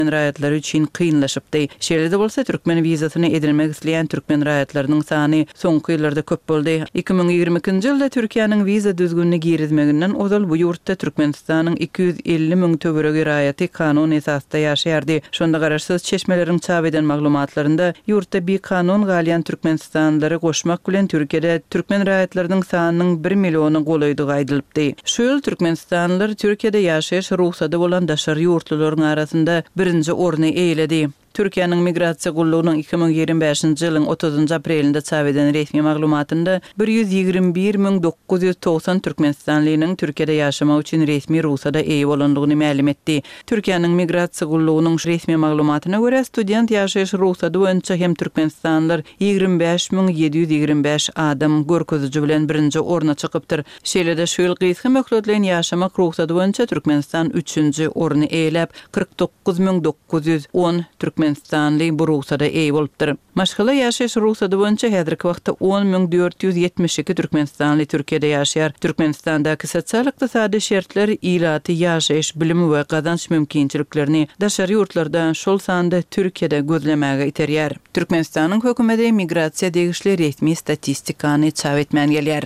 raýatlar üçin kynlaşypdy. Şeýle-de bolsa türkmen wizasyny edilmek isleýän türkmen raýatlarynyň sany soňky ýyllarda köp boldy. 2022-nji ýylda Türkiýanyň wiza düzgünligi girizmeginden ozal bu ýurtda Türkmenistanyň 250 000 töweregi raýaty kanun esasda ýaşaýardy. Şonda garaşsyz çeşmeleriň çap eden maglumatlarynda ýurtda bir kanun galyan Türkmenistanlary goşmak bilen Türkiýede türkmen raýatlarynyň sanynyň 1 milliony golaýdygy aýdylypdy. Şu ýyl Türkmenistanlılar Türkiýede ýaşaýyş ruhsady bolan daşary ýurtlularyň arasynda birinji orny eýledi. Türkiýanyň migrasiýa gullugynyň 2025-nji ýylyň 30 aprelinde çap eden resmi maglumatynda 121.990 türkmenistanlynyň Türkiýede ýaşamak üçin resmi ruhsada eýe bolandygyny ma'lum etdi. Türkiýanyň migrasiýa gullugynyň resmi maglumatyna görä student ýaşaýyş ruhsady boýunça hem türkmenistanlylar 25725 adam görkeziji bilen birinji orna çykypdyr. Şeýle-de şu ýyl gysga möhletlen ýaşamak ruhsady boýunça Türkmenistan 3-nji orny eýlep 49910 Türkmenistanly bu ruhsada eýe bolupdyr. Maşgala ýaşaýyş ruhsady boýunça häzirki wagtda 10472 Türkmenistanly Türkiýede ýaşaýar. Türkmenistandaky sosial-ykdysady şertler ilaty ýaşaýyş bilimi we gazanç mümkinçiliklerini daşary ýurtlardan şol sanda Türkiýede gözlemäge iterýär. Türkmenistanyň hökümeti migrasiýa degişli resmi statistikany çap etmän gelýär.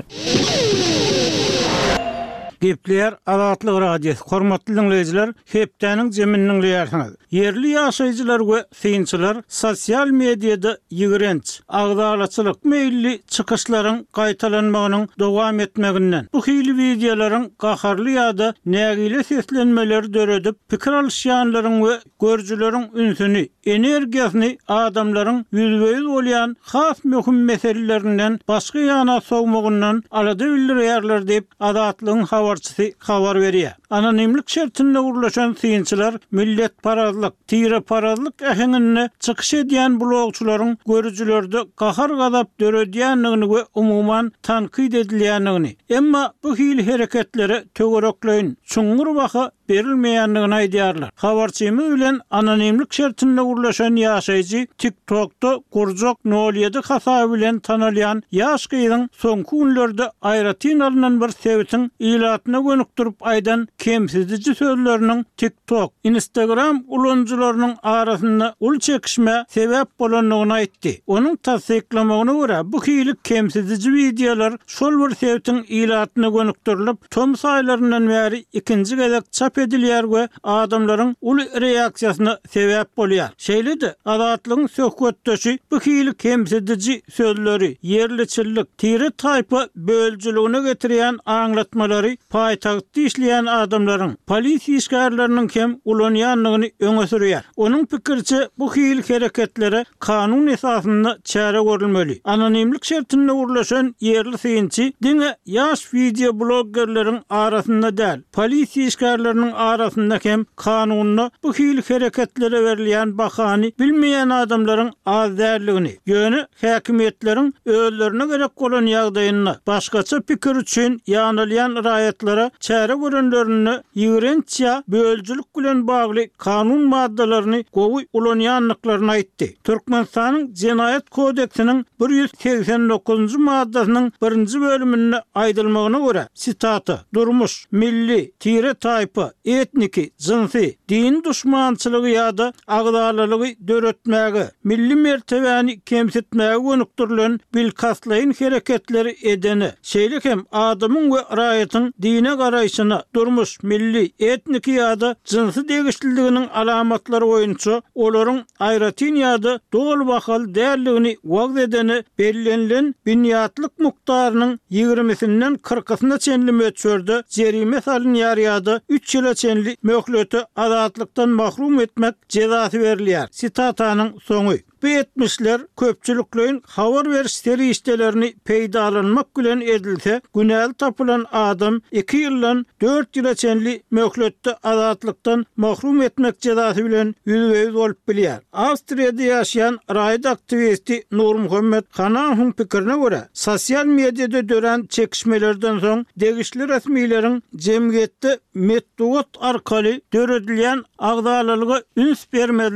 Gepler Azatlyk radiosu hormatly dinleýijiler, hepdeniň jeminiň ýaşaýany. Yerli ýaşaýjylar we synçylar sosial mediada ýigrenç, agdalaçylyk meýilli çykyşlaryň gaýtalanmagynyň dowam etmeginden bu hili videolaryň gaharly ýa-da nägile seslenmeleri döredip pikir alýanlaryň we görjüleriň ünsüni, energiýasyny adamlaryň ýüzbeýiz bolýan has möhüm meselelerinden başga ýana sowmagyndan alada bildirýärler diýip Azatlygyň habarçysy habar berýär. Anonimlik şertinde urulaşan synçylar millet parazlyk, tire parazlyk ähengine çykyş edýän blogçularyň görüjülerde gahar gadap döredýänligini we umuman tankyd edilýänligini, emma bu hili hereketleri töwerekleýin çuňur baha berilmeýänligini aýdýarlar. Habarçymyz bilen anonimlik şertinde urulaşan ýaşaýjy TikTok'ta Gurjak 07 hasaby bilen tanalýan ýaş gyzyň soňky günlerde aýratyn alynan bir sebäpden ilatyna gönükdirip aýdan kemsizdici sözlerinin TikTok, Instagram ulanjylarynyň arasynda ul çekişme sebäp bolanlygyny aýtdy. Onuň tasdiklamagyna görä bu hili kemsizdici videolar şol bir sebäpden ilatyna gönükdirilip tom saýlaryndan bäri ikinji gezek çap edilýär we adamlaryň ul reaksiýasyna sebäp bolýar. Şeýle-de Azatlygyň söhbetdeşi bu hili kemsizdici sözleri, yerliçillik, tire taýpa böljiligine getirýän aňlatmalary paýtagtda işleýän adamlaryň polisiýa işgärleriniň hem ulanýanlygyny öňe sürýär. Onuň pikirçe bu hili hereketlere kanun esasynda çäre görülmeli. Anonimlik şertinde urulaşan yerli synçy diňe ýaş video bloggerleriň arasynda däl, polisiýa işgärleriniň arasynda hem kanunna bu hili hereketlere berilýän bahany bilmeýän adamlaryň az därligini, ýöne häkimetleriň özlerine gerek bolan ýagdaýyna başgaça pikir üçin ýanylýan raýatlara çäre görenlerini ýigrenççe böljilik bilen bagly kanun maddalaryny gowy ulanýanlyklaryny aýtdy. Türkmenistanyň Jenaýat kodeksiniň 189-njy maddasynyň 1-nji bölüminde aýdylmagyna görä, sitata: durmuş, milli, tire taýpa, etniki, jinsy, din düşmançylygy ýa-da agdalalygy döretmäge, milli mertebäni kemsitmäge gönükdirilen bilkaslaýyn hereketleri edeni, şeýle hem adamyň we raýatyň dine garaýşyna, durmuş, milli, etniki ýa-da jinsy degişliliginiň alamatlary boýunça olaryň aýratyn ýa-da dol bahal därligini wagt edeni bellenlen binýatlyk mukdarynyň 20-sinden 40-syna çenli möçberde jerime salynýar ýa-da 3 ýyla çenli möhleti azatlykdan mahrum etmek cezasy berilýär. Sitataның soňy. Bu etmişler köpçülüklerin habar veriş seriştelerini peydalanmak bilen edilse, günel tapılan adam 2 ýyldan 4 ýyla çenli möhletde azatlıktan mahrum etmek cezası bilen yüzbeýiz bolup bilýär. Awstriýada ýaşaýan raýat aktivisti Nur Muhammed Hanahuň pikirine görä, sosial mediada dören çekişmelerden soň degişli resmiýetiň jemgyýetde metduat arkaly döredilýän agdalalyga üns bermezligi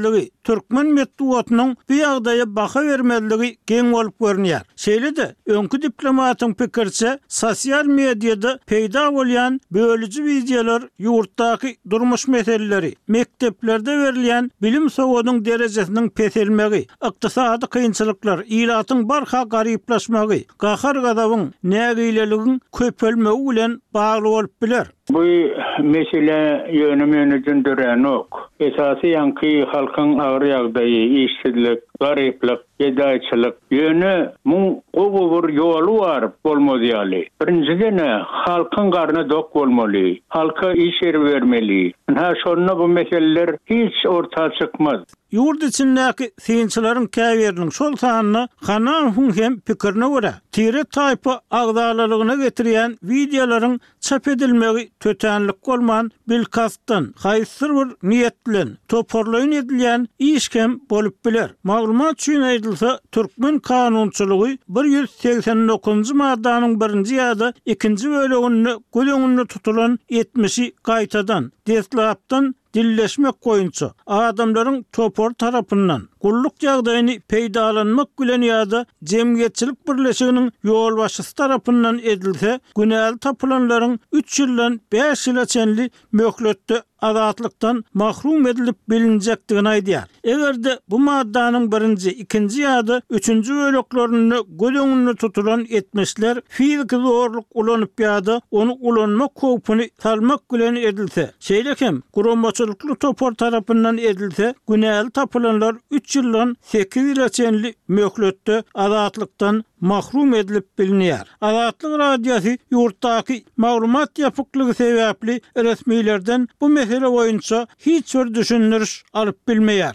türkmen metduatynyň bu ýagdaýa baha bermezligi geň bolup görünýär. Şeýle-de öňkü diplomatyň pikirçe sosial mediada peýda bolýan bölüji wideolar ýurtdaky durmuş meseleleri, mekteplerde berilýän bilim sowadynyň derejesiniň peselmegi, ykdysady kynçylyklar, ilatyň barha garyplaşmagy, gahar gadabyň nägileligiň köpelmegi bilen bagly bolup biler. Bu mesele yönümünü dören ok. Esası yankı halkın ağır ýagdaýy, işsizlik, garyplyk, gedayçylyk yönü mu gowur ýolu var bolmady ýaly. Birinciden halkın garny dok bolmaly, halka iş yer bermeli. Ha şonda bu meseleler hiç ortağa çykmaz. Ýurt içindäki synçylaryň käberiniň şol sanyny Hanan hem pikirine görä tire taýpa agdalalygyna getirýän wideolaryň çap edilmegi tötenlik bolman bilkastdan haýsyr bir niýet bilen toparlaýyn edilýän işkem bolup biler. Maglumat üçin aýdylsa, türkmen kanunçylygy 189-njy maddanyň 1-nji ýa-da 2-nji böleginde göleňinde tutulan 70-i gaýtadan, deslapdan dilleşmek goýunça adamlaryň topor tarapyndan gulluk ýagdaýyny peýdalanmak bilen ýa-da jemgyýetçilik birleşiginiň ýolbaşçysy tarapyndan edilse, günäli tapylanlaryň 3 ýyldan 5 ýyla çenli möhletde azatlykdan mahrum edilip bilinjekdigini aýdýar. Egerde bu maddanyň 1-nji, 2-nji ýa-da 3-nji böleklerini göleňinde tutulan 70'ler fizik zorluk ulanyp ýa-da onu ulanmak howpuny salmak bilen edilse, şeýlekem guramçylykly topor tarapyndan edilse, günäli tapylanlar 3 ýyldan 8 ýyla çenli möhletde azatlykdan mahrum edilip bilinýär. Azatlyk radiýasy ýurtdaky maglumat ýapyklygy sebäpli resmilerden bu mesele boýunça hiç bir düşündiriş alyp bilmeýär.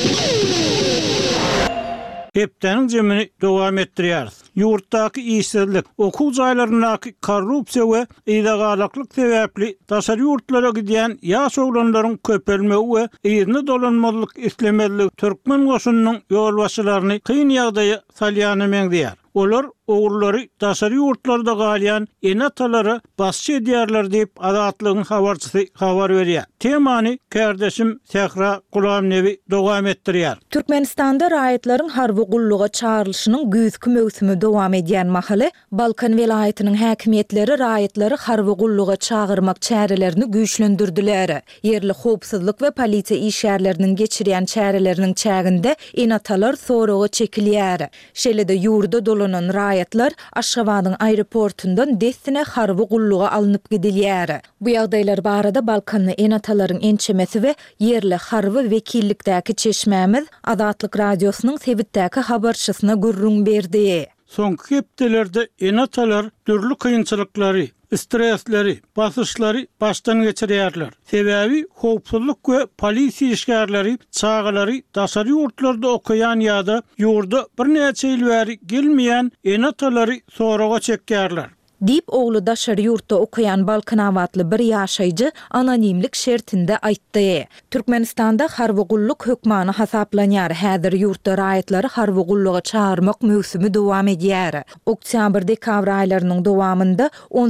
Hepdeniň jemini dowam etdirýär. Ýurtdaky işsizlik, okuw jaýlaryndaky korrupsiýa we ýydagalyklyk sebäpli daşary ýurtlara gidýän ýaş oglanlaryň köpelmegi we ýerine dolanmalyk islemezligi türkmen goşunynyň ýolbaşçylaryny kyn ýagdaýa salýany meňdýär. Olar oğulları daşary ýurtlarda galýan enatalary basçy edýärler diýip azatlygyň habarçysy habar berýär. Temany kardeşim Sehra Gulamnewi dowam etdirýär. Türkmenistanda raýatlaryň harby gulluga çağrylşynyň güýzki mögsümi dowam edýän mahaly Balkan welaýatynyň häkimetleri raýatlary harby gulluga çağırmak çärelerini güýçlendirdiler. Yerli howpsuzlyk we polisiýa işgärleriniň geçirýän çäreleriniň çäginde enatalar soraga çekilýär. Şeýle-de ýurda dolanan raýatlar Aşgabatyň aeroportundan destine harby gulluga alınıp gidilýär. Bu ýagdaýlar barada Balkanly enatalaryň ençemesi we yerli harby wekillikdäki çeşmämiz Azatlyk radiosynyň sebitdäki habarçysyna gurrun berdi. Soňky hepdelerde enatalar türlü kynçylyklary, stresleri, basyşlary başdan geçirýärler. Sebäbi howpsuzlyk we polisiýa işgärleri çağalary daşary ýurtlarda okuyan ýa-da ýurda bir näçe ýyl bäri gelmeýän enatalary soraga çekýärler. Dip oğlu daşary ýurtda okuyan Balkan awatly bir ýaşaýjy anonimlik şertinde aýtdy. Türkmenistanda harby gulluk hökmany hasaplanýar. Häzir ýurtda raýatlary harby gulluga çağırmak mögsümi dowam edýär. Oktyabr-dekabr aýlarynyň dowamında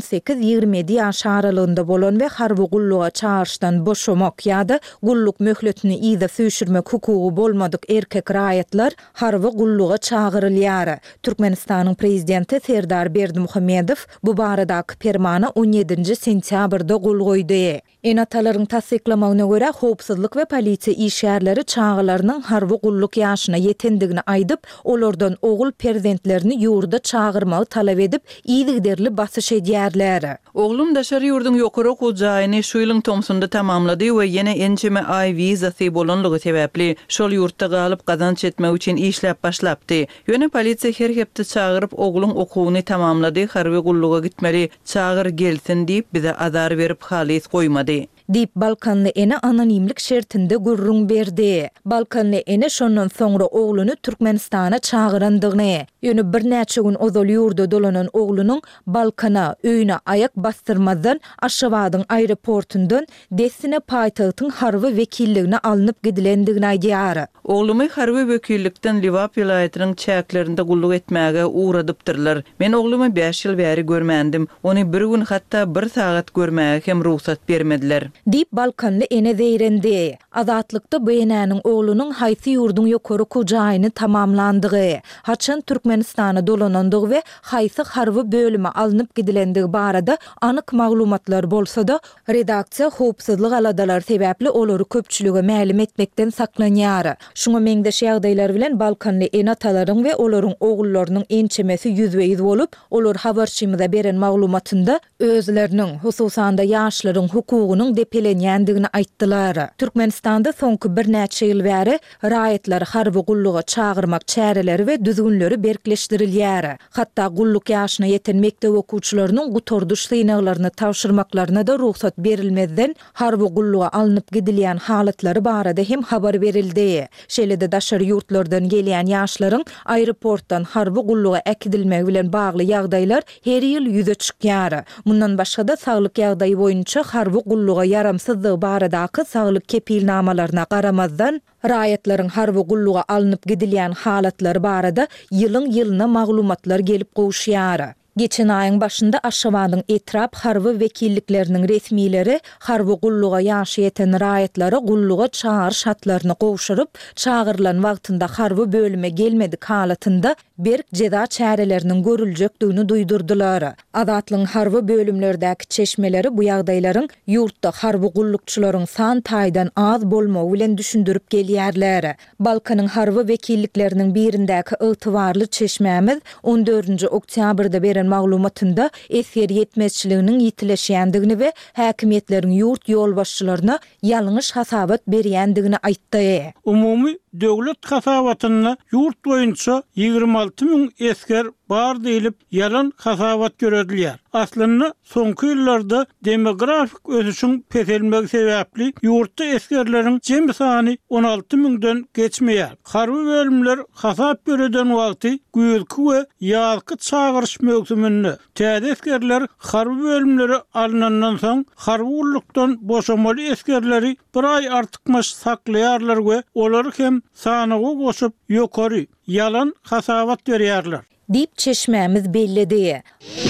18-27 ýaş aralygynda bolan we harby gulluga çağırşdan boşamak ýa-da gulluk möhletini ýa-da süýşürmek hukugy bolmadyk erkek raýatlar harby gulluga çağırylýar. Türkmenistanyň prezidenti Serdar Berdimuhammedow bu baradaky permana 17 sentýabrda gol goýdy. Enatalaryň tasdiklamagyna görä howpsuzlyk we polisiýa işgärleri çağılarynyň harby gulluk ýaşyna ýetendigini aýdyp, olardan ogul perzentlerini ýurda çağırmagy talap edip, ýygyderli basyş edýärler. Oglum daşary ýurdun ýokary okuw jaýyny şu ýylyň tomsunda tamamlady we ýene ençeme aý wizasy bolanlygy sebäpli şol ýurtda galyp gazanç etmek üçin işläp başlapdy. Ýöne polisiýa her hepde çağıryp ogluň okuwyny tamamlady, harby gulluga gitmeli, çağır gelsin diýip bize azar berip halys goýmady. Dip Balkanly ene anonimlik şertinde gurrun berdi. Balkanly ene şondan soňra ogluny Türkmenistana çağırandygyny, ýöne bir näçe gün ozal ýurda dolanan oglunyň Balkana öýüne ayak bastyrmadan Aşgabatyň aeroportundan destine paýtagtyň harby wekilligine alınıp gidilendigini aýdýar. Oglumy harby wekillikden Liwap vilayatynyň çäklerinde gulluk etmäge uğradypdyrlar. Men oglumy 5 ýyl bäri görmendim. Ony bir gün hatda 1 sagat görmäge hem ruhsat bermediler. Dip Balkanlı ene zeyrendi. Azatlıkta beýnäniň oğlunun haýsy ýurdun ýokary kujaýyny tamamlandygy, haçan Türkmenistana dolanandygy we haýsy harby bölüme alınıp gidilendigi barada anyk maglumatlar bolsa da, redaksiýa howpsuzlyk aladalar sebäpli olary köpçülüge mälim etmekden saklanýar. Şuňa meňdeş ýagdaýlar bilen Balkanly enatalaryň we olaryň ogullarynyň ençemesi ýüzbeýiz bolup, olar habarçymyza beren maglumatynda özleriniň, hususanda ýaşlaryň hukugynyň depelenýändigini aýtdylar. Türkmenistanda soňky bir näçe ýyl bäri raýatlary harby gulluga çağırmak çäreleri we düzgünleri berkleşdirilýär. Hatda gulluk ýaşyna ýeten mekdep okuwçylarynyň gutorduş synaglaryny tawşyrmaklaryna da ruhsat berilmezden harby gulluga alınıp gidilýän halatlary barada hem habar berildi. Şeýle-de daşary ýurtlardan gelýän ýaşlaryň aeroportdan harby gulluga äkidilmegi bilen bagly ýagdaýlar her ýyl ýüze çykýar. Mundan başga da saglyk ýagdaýy boýunça harby gulluga yaramsyzlygy baradaky saglyk kepilnamalaryna garamazdan raýatlaryň harby gulluga alınıp gidilýän halatlary barada ýylyň ýylyna maglumatlar gelip gowuşýar. Geçen ayın başında Aşgabatyň etrap harby vekillikleriniň resmileri harby gulluga ýaşy ýeten raýatlary gulluga çağır şartlaryny gowşuryp, çağırılan wagtynda harby bölüme gelmedik halatynda berk jeda çäreleriniň görüljekdigini duýdurdylar. Azatlyň harby bölümlerdäki çeşmeleri bu ýagdaýlaryň ýurtda harby gullukçylaryň san taýdan az bolmagy bilen düşündirip gelýärler. Balkanyň harby vekillikleriniň birindäki ygtybarly çeşmämiz 14 oktýabrda beren maglumatynda eser ýetmezçiliginiň ýitileşýändigini we häkimetleriň ýurt ýolbaşçylaryna ýalňyş hasabat berýändigini aýtdy. Umumy döwlet hasabatyna ýurt boýunça 26 000 esker bar diýilip ýalan hasabat göredilýär. Aslynda soňky ýyllarda demografik ösüşiň peselmegi sebäpli ýurtda eskerleriň jem sany 16 000-den geçmeýär. Harby bölümler hasap bereden wagty güýzki we ýazky çağırış mögsüminde täze eskerler harby bölümleri alynandan soň harby gullukdan boşamaly eskerleri bir ay artykmaş saklaýarlar we olary hem sanagy goşup ýokary ýalan hasabat berýärler. Dip çeşmämiz bellidi.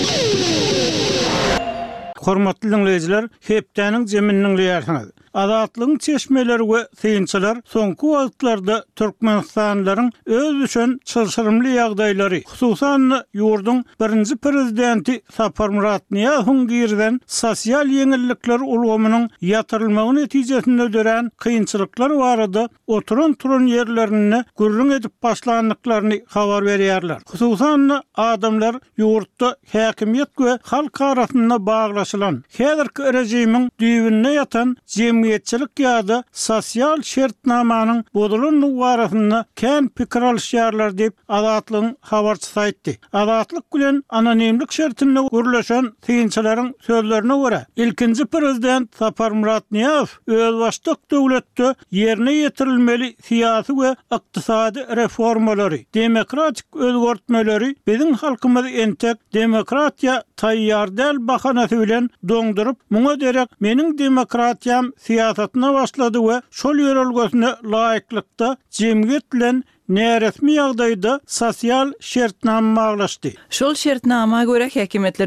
Hormatly dinleyijiler, hepdeniň jeminiň ýerine. Azatlyň çeşmeleri we synçylar soňky wagtlarda Türkmenistanlaryň öz üçin çylşyrymly ýagdaýlary, hususan ýurdun birinji prezidenti Sapar Murat Niýazowyň girden sosial ýeňillikler ulgamynyň ýatyrylmagy netijesinde dören kynçylyklar barada oturan turan ýerlerini gürrüň edip başlandyklaryny habar berýärler. Hususan adamlar ýurtda häkimiýet we halk arasynda baglaşylan häzirki rejimiň düýbünde ýatan cemiyetçilik ýa-da sosial şertnamanyň bozulyny barasynda kän pikir alýarlar diýip Azatlyň habarçysy aýtdy. Azatlyk bilen anonimlik şertinde gürleşen synçylaryň sözlerine görä, ilkinji prezident Sapar Murat Niýazow öz başlyk döwletde ýerine ýetirilmeli syýasy we ykdysady reformalary, demokratik özgörtmeleri biziň halkymyzy entek demokratiýa taýýar däl bahanasy bilen doňdurup, muňa derek meniň demokratiýam siýasatyna başlady we şol ýörelgesine laýyklykda jemgyýet bilen näresmi ýagdaýda sosial şertnama baglaşdy. Şol şertnama görä häkimetler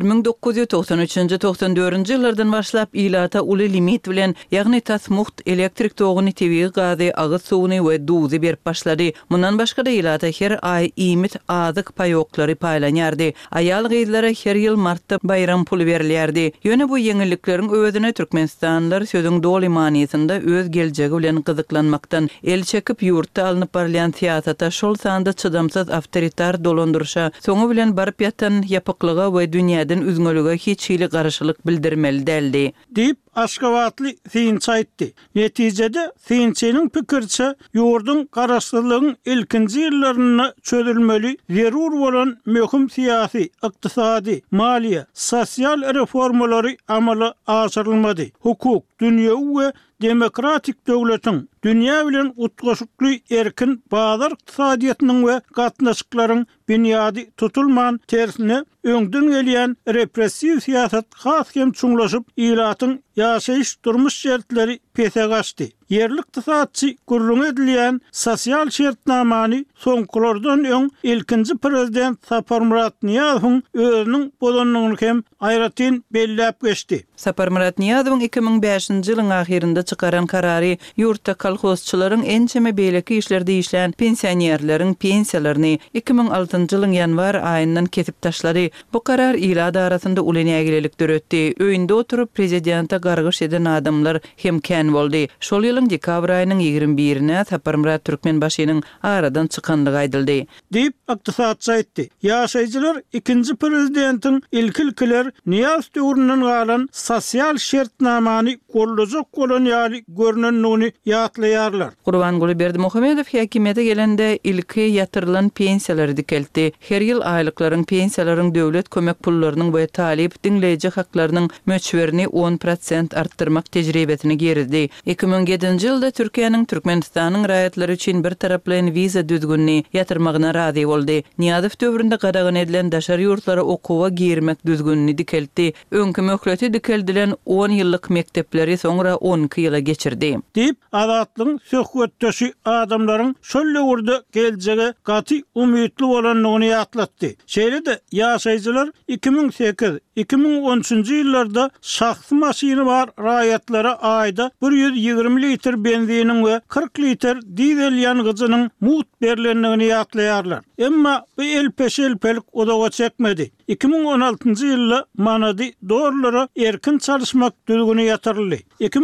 1993-94 ýyllardan başlap ilata uly limit bilen, ýagny tasmuht elektrik togyny, tebigy gazy, agyz suwuny we duzy berip başlady. Mundan başga da ilata her ay imit azyk paýoklary paýlanýardy. Aýal gyzlara her ýyl martda bayram puly berilýärdi. Ýöne bu ýeňillikleriň öwedine Türkmenistanlar sözüň doly manysynda öz geljegi bilen gyzyklanmakdan el çekip ýurtda alınıp barýan siyasata şol sanda çydamsız awtoritar dolandyrşa soňu bilen barıp ýatan ýapyklyga we dünýäden üzgünlüge hiç hili garaşylyk bildirmeli däldi. Diýip Aşgabatly synçy aýtdy. Netijede synçynyň pikirçe ýurdun garaşsyzlygyň ilkinji ýyllaryna çözülmeli zerur bolan möhüm syýasy, ykdysady, maliýe, sosial reformalary amala aşyrylmady. Hukuk, dünýäwi we demokratik döwletiň dünya bilen utgoşukly erkin bazar iqtisadiýatynyň we gatnaşyklaryň bünyady tutulman tersine öňden gelýän repressiw siýasat has hem çuňlaşyp ilatyň ýaşaýyş durmuş şertleri pese gaçdy. Yerli iqtisadçy gurrun edilýän sosial şertnamany soňkulardan öň ilkinji prezident Saparmurat Niýazowyň özüniň bolanlygyny hem aýratyn belläp geçdi. Saparmurat Niýazowyň 2005-nji ýylyň ahirinde çykaran karary ýurtda kolhozçylaryň ençeme beýleki işlerde işlän pensionerleriň pensiýalaryny 2006-njy ýylyň ýanwar aýyndan kesip taşlady. Bu karar ýylada arasynda uly nägilelik döretdi. Öýünde oturup prezidenta gargyş eden adamlar hem kän boldy. Şol ýylyň dekabr aýynyň 21-ne Saparmurat Türkmenbaşynyň aradan çykanlygy aýdyldy. Diýip yktysadçy aýtdy. Ýaşaýjylar ikinji prezidentiň ilkiler Niýaz döwründen galan sosial şertnamany gollajak bolan ýaly görnenligini ýatlaýarlar. Gurbanguly Berdimuhammedow häkimiýete gelende ilki ýatyrylan pensiýalary dikeldi. Her ýyl aýlyklaryň pensiýalaryň döwlet kömek pullarynyň we talip dinleýiji haklarynyň möçberini 10% arttyrmak tejribesini geridi. 2007-nji ýylda Türkiýanyň Türkmenistanyň raýatlary üçin bir taraply viza düzgünni ýatyrmagyna razy boldy. Niýazow döwründe gadagan edilen daşary ýurtlara okuwa girmek düzgünni dikeldi. Öňkü möhleti dikeldilen 10 ýyllyk mektepleri soňra 12 ýyla geçirdi. Diýip adatlyň söhbetdeşi adamlaryň şol ýurda geljege gaty umytly bolanlygyny ýatlatdy. Şeýle-de ýaşaýjylar 2008-2013-nji ýyllarda şahsy maşyny bar raýatlara aýda 120 litr benzinin we 40 litr dizel ýangyjynyň mut berilenligini ýatlaýarlar. Emma bu elpeşelpelik odaga çekmedi. 2016-njy ýylda manady dorlara erkin çalışmak düzgünü ýatyryldy.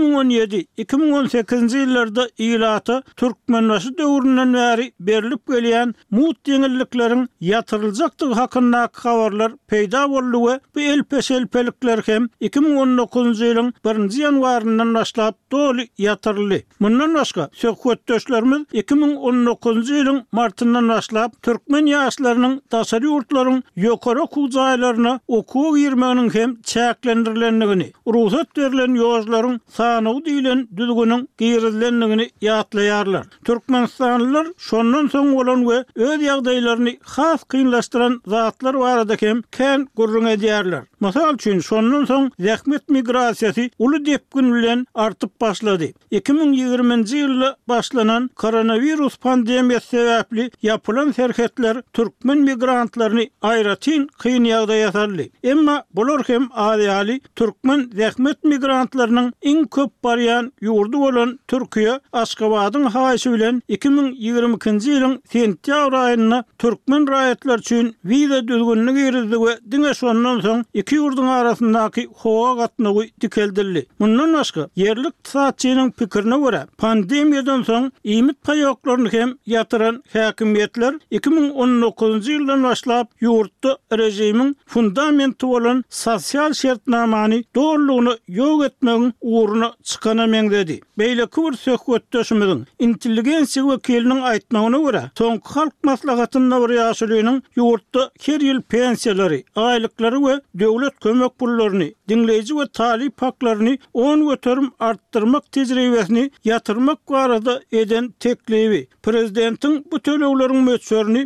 2017-2018-nji ýyllarda ýylata Türkmenbaşy döwründen bäri berilip gelýän mut ýeňillikleriň ýatyryljakdygy hakynda habarlar peýda boldy we bu elpeşelpelikler hem 2019-njy ýylyň 1-nji ýanwaryndan başlap doly ýatyryldy. Mundan başga söhbetdeşlerimiz 2019-njy ýylyň martyndan başlap türkmen ýaşlarynyň daşary ýurtlaryň ýokary kuzaýlaryna okuw girmeginiň hem çäklendirilenligini, ruhsat berilen ýoğuzlaryň sanygy diýilen düzgünüň girilenligini ýatlaýarlar. Türkmenistanlylar şondan soň bolan we öz ýagdaýlaryny has kynlaşdyran zatlar barada hem kän gurrun edýärler. Masal üçin şondan soň zähmet migrasiýasy uly depgün bilen artyp başlady. 2020-nji ýylda başlanan koronavirus pandemiýasy sebäpli ýapylan serhetler türkmen migrantlaryny aýratyn kyn ýagdaýa ýatarly. Emma bular hem ýaly türkmen zähmet migrantlarynyň iň köp barýan ýurdu bolan Türkiýe Aşgabatyň haýsy bilen 2022-nji ýylyň sentýabr aýyna türkmen raýatlar üçin viza düzgünligi ýeridi we diňe şondan soň iki ýurduň arasyndaky howa gatnagy dikeldirdi. Mundan başga yerli iqtisadçynyň pikirine görä pandemiýadan soň ýymit paýoklaryny hem ýatyran häkimiýetler 2019-njy ýyldan başlap ýurtda rejimiň fundamenti bolan sosial şertnamany doğrulugyny ýok etmegiň uğruna çykana meňdedi. Beýleki bir söhbetdeşimiziň intelligensiýa wekiliniň aýtmagyna görä soňky halk maslahatynda bir ýaşarynyň ýurtda her ýyl pensiýalary, aýlyklary we döwlet kömek pullaryny, dinleýiji we talip haklaryny 10 götürüm arttırmak tejribesini ýatyrmak barada eden teklibi. Prezidentiň bu tölegleriň möçberini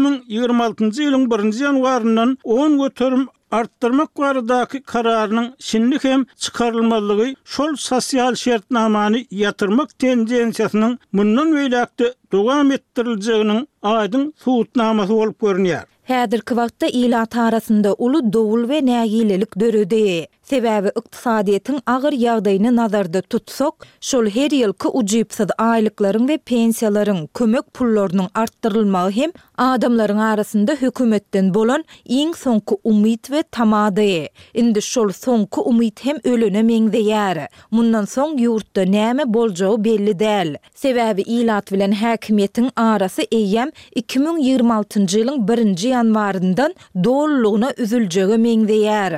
2026-njy ýylyň 1-nji ýanwaryndan 10 götürüm arttırmak baradaky kararynyň şinlik hem çykarylmalygy şol sosial şertnamany ýatyrmak tendensiýasynyň mundan beýlekde dowam etdiriljegining aýdyň suwutnamasy bolup görünýär. Häzirki wagtda ýylat arasynda uly dowul we nägilelik döredi. Sebäbi yktysadyýetyň agyr ýagdaýyny nazarda tutsak, şol her ýylky ujypsyz aýlyklaryň we pensiýalaryň kömek pullarynyň arttyrylmagy hem adamlaryň arasynda hökümetden bolan iň soňky umyt we tamady. Indi şol soňky umyt hem ölene meňdeýär. Mundan soň ýurtda näme boljagy belli däl. Sebäbi ýylat bilen häkimiýetiň arasy eýem 2026-njy ýylyň 1-nji ýanwaryndan dollugyna üzüljegi meňdeýär.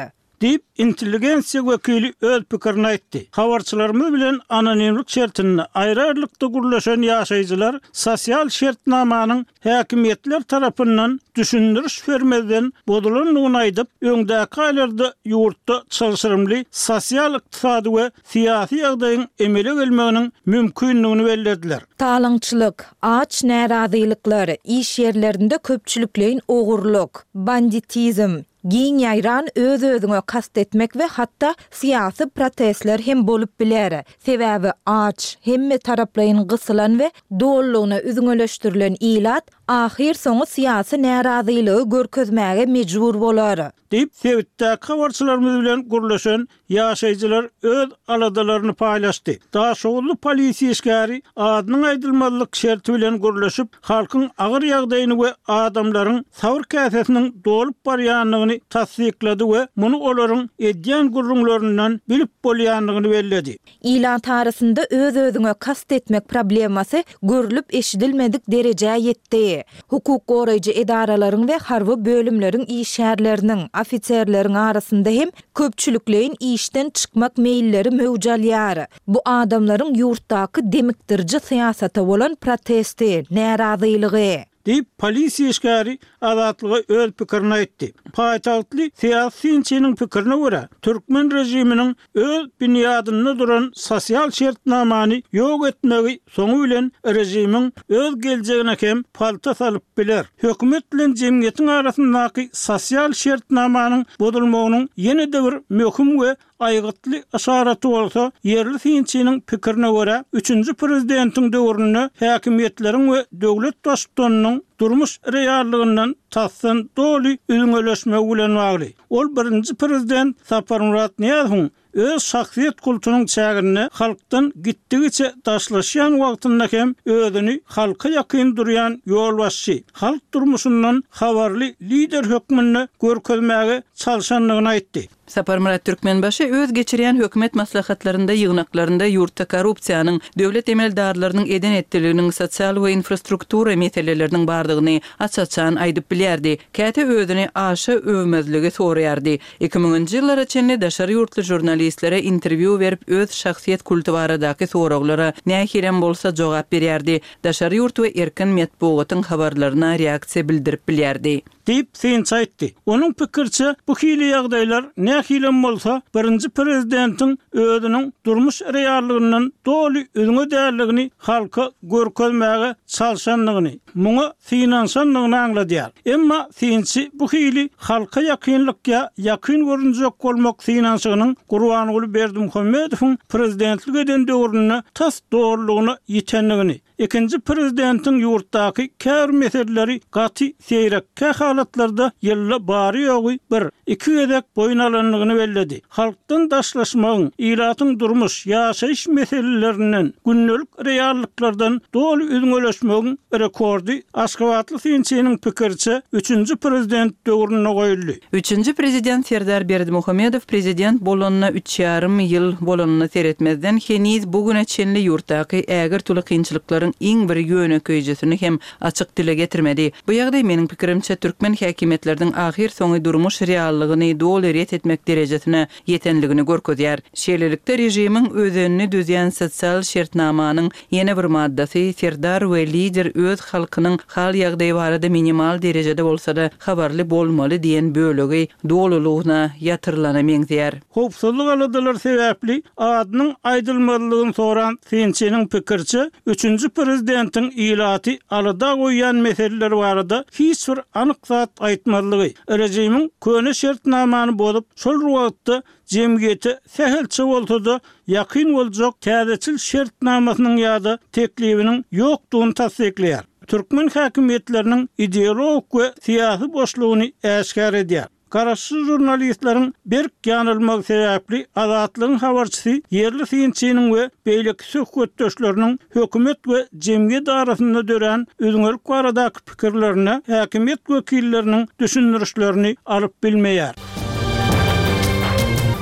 deyip intelligensiya vekili öz pikirini aýtdy. Habarçylarymyz bilen anonimlik şertinde aýrarlykda gurlaşan ýaşaýjylar sosial şertnamanyň häkimetler tarapyndan düşündürüş vermeden bodulanlygyny aýdyp, öňdäki aýlarda ýurtda çalşyrymly sosial, ykdysady we syýasy ýagdaýyň emele gelmeginiň mümkinligini bellediler. Talaňçylyk, ağaç närazylyklary, iş yerlerinde köpçülüklerin ogurluk, banditizm, giň ýaýran öz-özüňe kast etmek we hatda syýasy protestler hem bolup biler. Sebäbi ağaç hemme taraplaryň gysylan we doğullygyna üzüňeleşdirilen ilat ahir soňy syýasy närazylygy görkezmäge mejbur bolar. Deyip Sewitdäki habarçylarymyz bilen gurlaşan ýaşaýjylar öz aladalaryny paýlaşdy. Daşowlu polisiýa işgäri adynyň aýdylmalyk şerti bilen gurlaşyp, halkyň agyr ýagdaýyny we adamlaryň sabr käsesiniň dolup barýanlygyny tasdiklady we muny olaryň edýän gurrunlaryndan bilip bolýanlygyny belledi. İlat arasynda öz-özüňe kast etmek problemasy görülüp eşidilmedik derejäge ýetdi. Hukuk goraýjy edaralaryň we harby bölümleriň işgärleriniň, ofitserleriň arasynda hem köpçülüklerin işten çykmak meýilleri mewjalýar. Bu adamlaryň ýurtdaky demikdirji syýasata bolan protesti, närazylygy deyip polisiýa işgäri azatlyga öz pikirini aýtdy. Paýtagtly syýasyçynyň pikirine görä, türkmen rejiminiň öz binýadynda duran sosial şertnamany ýok etmegi soňu bilen rejimiň öz geljegine hem palta salyp biler. Hökümet bilen jemgyýetiň arasyndaky sosial şertnamanyň bodulmagynyň ýene-de bir möhüm we aýgytly aşaraty bolsa, yerli syýasyçynyň pikirine görä, 3-nji prezidentiň döwründe häkimetleriň we döwlet başçylarynyň durmuş reallygyndan tassan doly üzüňeleşme bilen bagly. Ol 1-nji prezident Saparmurat Niýazowyň öz şahsiýet kulturynyň çägine halkdan gitdigiçe daşlaşýan wagtynda hem özüni halka ýakyn durýan ýolbaşçy, halk durmuşyndan habarly lider hökmünde görkezmäge çalşanlygyny aýtdy. Saparmurat Türkmenbaşy öz geçirýän hökümet maslahatlarynda ýygnaklarynda ýurtda korrupsiýanyň, döwlet emeldarlarynyň eden etdiliginiň sosial we infrastruktura meseleleriniň bardygyny açaçan aýdyp bilýärdi. Käte özüni aşy övmezligi soraýardy. 2000-nji ýyllar içinde daşary ýurtly jurnalistlere interwiu berip öz şahsiýet kultuwaryndaky soraglara nähirem bolsa jogap berýärdi. Daşary ýurt we erkin medeniýetyň habarlaryna reaksiýa bildirip bilýärdi. Deyip sen çaytdi. Onun pikirçe bu hili ýagdaýlar nähilem bolsa, 1-nji prezidentiň özüniň durmuş reallygyndan doly özüňe däligini halka görkezmäge çalşanlygyny, muňa finansanlygyny aňladýar. Emma sençi bu hili halka ýakynlykka ýakyn görünjek bolmak finansynyň Gurbanyň Berdimuhammedowyň prezidentlik eden döwrüne tas doğrulugyny ýetenligini, ikinci prezidentiň ýurtdaky kär meseleleri gaty seýrekkä halatlarda ýylla bary ýogy bir, iki gedek boyun alanlygyny belledi. Halkdan daşlaşmagyň, ilatyň durmuş, ýaşaýyş meselelerinden, günnelik reallyklardan doly üzüňeleşmegiň rekordy Aşgabatly syýasynyň pikirçe 3-nji prezident döwrüne goýuldy. 3-nji prezident Serdar Berdimuhammedow prezident bolanyna 3,5 ýyl bolanyny seretmezden heniz bugüne çenli ýurtdaky ägir tuly kynçylyklaryň iň bir ýöneköýjesini hem açyk dile getirmedi. Bu ýagdaý meniň pikirimçe türkmen häkimetleriň ahir soňy durmuş reallygyny doly ret etmek derejesine ýetenligini görkezýär. Şeýlelikde rejimiň özüni düzýän sosial şertnamanyň ýene bir maddasy Serdar we lider öz halkynyň hal ýagdaýy barada minimal derejede bolsa-da habarly bolmaly diýen bölegi dolulugyna ýatyrylana meňzeýär. Howpsuzlyk aladalar sebäpli adynyň aýdylmalygyny soran Sençiniň pikirçe 3-nji prezidentiň ilaty alada goýan meseleler barada hiç bir anyk zat aýtmalygy, rejimiň köne şertnamany bolup, şol wagtda jemgyýeti sähelçe bolsa-da ýakyn boljak täzeçil şertnamasynyň ýa-da teklibiniň ýokdugyny tasdikleýär. Türkmen häkimetleriniň ideologik we syýasy boşlugyny äşkär edýär. Garaşsy jurnalistlaryň berk ýanylmagy sebäpli azatlygyň habarçysy yerli syýasynyň we beýleki söhbetdeşleriniň hökümet we jemgyýet arasynda dören özüňelik baradaky pikirlerini, häkimet wekilleriniň düşündürüşlerini alyp bilmeýär.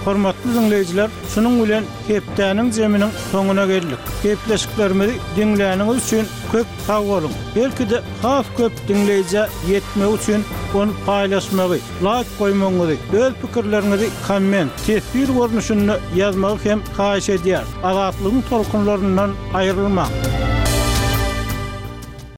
Hormatly dinleyijiler, şunun bilen hepdäniň jeminiň soňuna geldik. Hepleşiklerimizi dinläniňiz üçin köp sag bolun. Belki de has köp dinleýije ýetmek üçin onu paýlaşmagy, like goýmaňyzy, öz pikirlerinizi komment, tesbir görnüşünde ýazmagy hem haýyş edýär. Azatlygyň tolkunlaryndan aýrylmak.